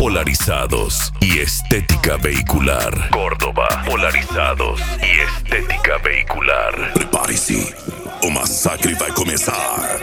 polarizados y estética vehicular. Córdoba, polarizados y estética vehicular. Prepare-se, o massacre vai começar.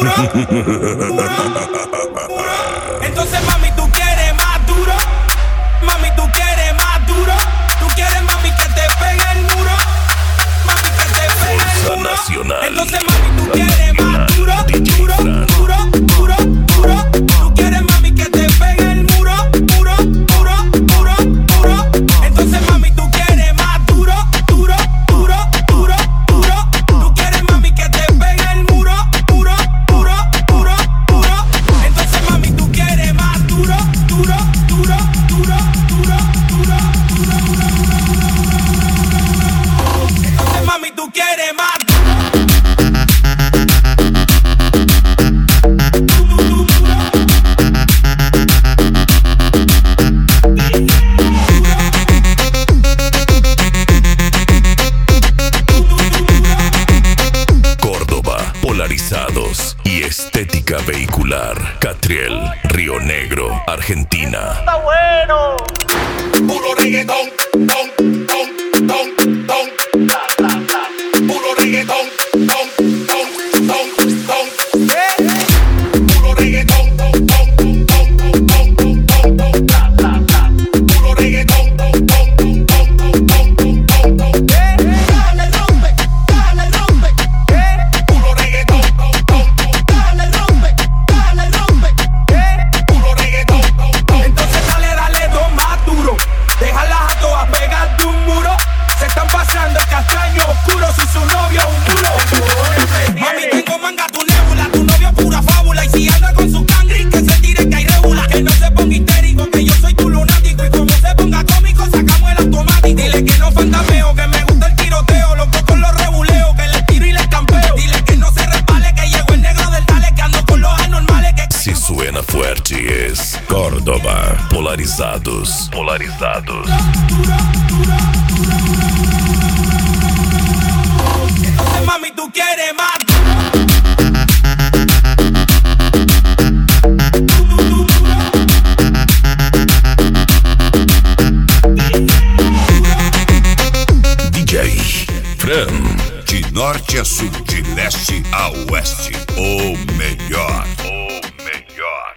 Entonces mami, tú quieres más duro. Mami, tú quieres más duro. Tú quieres mami que te pegue el muro. Mami, que te pegue el Fuerza muro. Nacional. Entonces mami, tú quieres más duro. Duro, duro, duro, duro. Tú quieres mami que te pegue el muro. Duro, duro, duro, duro. Entonces mami, tú quieres más duro. Duro, duro, duro, duro. Tú quieres mami que te pegue el muro. Duro, duro, duro, duro. Entonces mami, tú quieres más duro. Duro, duro, duro, duro, duro, duro, duro. Entonces mami, tú quieres más duro. Córdoba, polarizados y estética vehicular. Catriel, Río Negro, Argentina. Está bueno. Puro reggaetón, ton, ton, ton, ton. Puro reggaetón, ton, ton, ton, ton. Puro reggaetón, ton, ton, ton, ton, ton, ton. Puro reggaetón, ton, ton, ton, ton, ton, ton. Dale, rompe, dale, rompe. Puro reggaetón, ton, ton, Dale, rompe, dale, rompe. puro reggaetón, ton, ton. Entonces dale, dale dos más duro. Déjalas a todas pegar de un muro. Se están pasando el castaño oscuro. Si su novio es un muro. Mami, tengo manga tu nébula. Tu novio es pura fábula. Y si anda con su cangri, que se tire que hay regula. Que no se ponga histérico, que yo soy tu lunático. Y como se ponga cómico, sacamos el automático. Dile que no fantameo, que me gusta el tiroteo. Loco con los rebuleos, que les tiro y les campeo. Dile que no se resbale, que llegó el negro del dale. Que ando con los anormales, que Si suena fuerte es Córdoba, polarizados, polarizados. entonces mami, tú quieres más. DJ Fran. De norte a sul, de leste a oeste, o melhor.